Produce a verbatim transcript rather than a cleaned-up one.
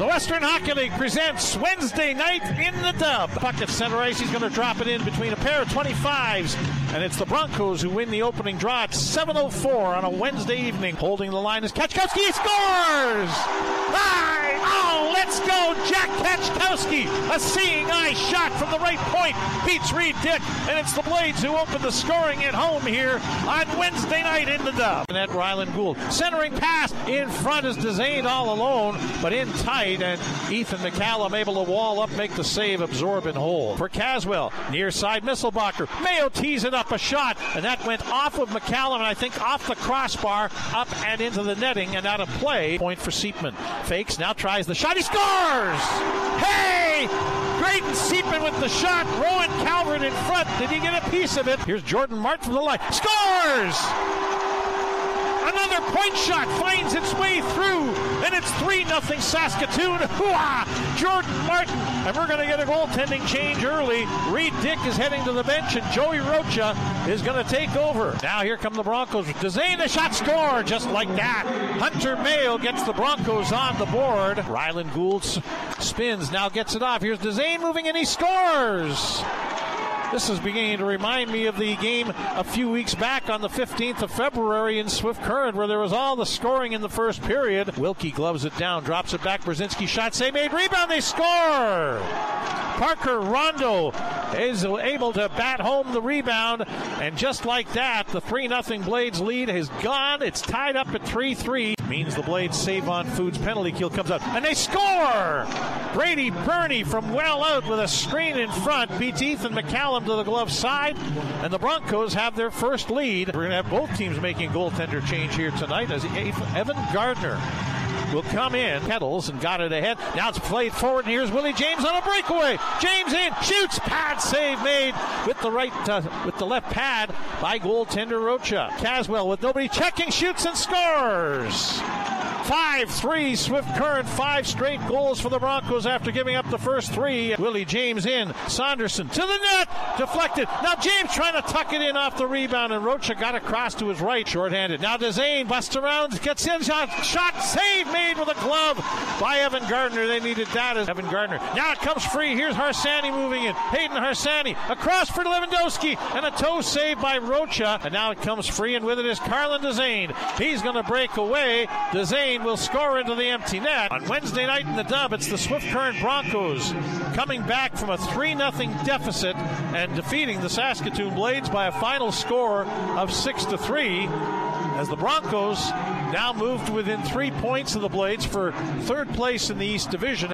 The Western Hockey League presents Wednesday night in the dub. Puck at center ice. He's going to drop it in between a pair of twenty-fives. And it's the Broncos who win the opening draw at seven oh four on a Wednesday evening. Holding the line is Kaczkowski. He scores! Aye! Oh, let's go, Jack Kaczkowski! A seeing eye shot from the right point beats Reed Dick. And it's the Blades who open the scoring at home here on Wednesday night in the dub. And at Ryland Gould. Centering pass in front is Dezane all alone, but in tight, and Ethan McCallum able to wall up, make the save, absorb and hold. For Caswell, near side Misselbacher. Mayo tees it up a shot, and that went off of McCallum, and I think off the crossbar, up and into the netting, and out of play. Point for Seepman. Fakes, now tries the shot. He scores! Hey! Graydon Seepman with the shot. Rowan Calvert in front. Did he get a piece of it? Here's Jordan Martin from the line. Scores! Another point shot finds its way through, and it's three nothing Saskatoon. Hooah! Jordan Martin, and we're going to get a goaltending change early. Reed Dick is heading to the bench, and Joey Rocha is going to take over. Now here come the Broncos. Dezane, the shot, score, just like that. Hunter Mayo gets the Broncos on the board. Ryland Gould spins, now gets it off. Here's Dezane moving, and he scores! This is beginning to remind me of the game a few weeks back on the fifteenth of February in Swift Current, where there was all the scoring in the first period. Wilkie gloves it down, drops it back. Brzezinski shot, save made, rebound, they score! Parker Rondo is able to bat home the rebound, and just like that, the three nothing Blades lead has gone. It's tied up at three three. Means the Blades save on Foods penalty kill comes out, and they score! Brady Burney from well out with a screen in front beats Ethan McCallum to the glove side, and the Broncos have their first lead. We're going to have both teams making goaltender change here tonight as Evan Gardner will come in. Kettles and got it ahead. Now it's played forward, and here's Willie James on a breakaway. James in, shoots, pad save made with the right, uh, with the left pad by goaltender Rocha. Caswell with nobody checking, shoots and scores. five three Swift Current, five straight goals for the Broncos after giving up the first three. Willie James in, Saunderson to the net, deflected. Now James trying to tuck it in off the rebound, and Rocha got across to his right, shorthanded. Now Dezane busts around, gets in, shot, shot, save made with a glove by Evan Gardner. They needed that as Evan Gardner. Now it comes free. Here's Harsanyi moving in. Hayden Harsanyi across for Lewandowski, and a toe save by Rocha. And now it comes free, and with it is Carlin Dezane. He's going to break away. Dezane will score into the empty net. On Wednesday night in the dub, it's the Swift Current Broncos coming back from a three nothing deficit and defeating the Saskatoon Blades by a final score of six to three, as the Broncos now moved within three points of the Blades for third place in the East Division.